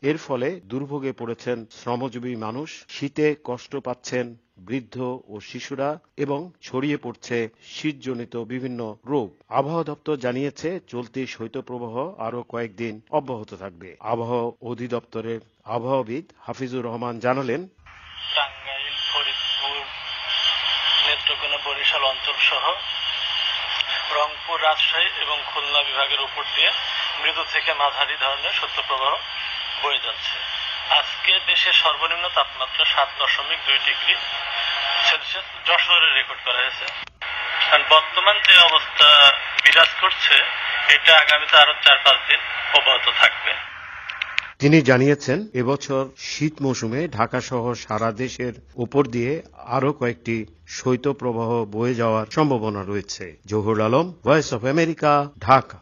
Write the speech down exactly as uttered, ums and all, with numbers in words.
এর ফলে দুর্ভোগে পড়েছেন শ্রমজীবী মানুষ, শীতে কষ্ট পাচ্ছেন বৃদ্ধ ও শিশুরা এবং ছড়িয়ে পড়ছে শীতজনিত বিভিন্ন রোগ। আবহাওয়া দপ্তর জানিয়েছে চলতি শৈত্যপ্রবাহ আরও কয়েকদিন অব্যাহত থাকবে। আবহাওয়া অধিদপ্তরের আবহাওয়াবিদ হাফিজুর রহমান জানালেন, টাঙ্গাইল, ফরিদপুর, নেত্রকোনা, বরিশাল অঞ্চল সহ রংপুর, রাজশাহী এবং খুলনা বিভাগের উপর দিয়ে মৃদু থেকে মাঝারি ধরনের শৈত্যপ্রবাহ বয়ে যাচ্ছে। আজকে দেশের সর্বনিম্ন তাপমাত্রা সাত দশমিক দুই ডিগ্রি সেলসিয়াস যশোরে রেকর্ড করা হয়েছে। বর্তমান যে অবস্থা বিরাজ করছে এটা আগামীতে আরো চার পাঁচ দিন অব্যাহত থাকবে। তিনি জানিয়েছেন এবছর শীত মৌসুমে ঢাকা সহ সারা দেশের উপর দিয়ে আরও কয়েকটি শৈত্যপ্রবাহ বয়ে যাওয়ার সম্ভাবনা রয়েছে। Zahur Alam, Voice of America, Dhaka.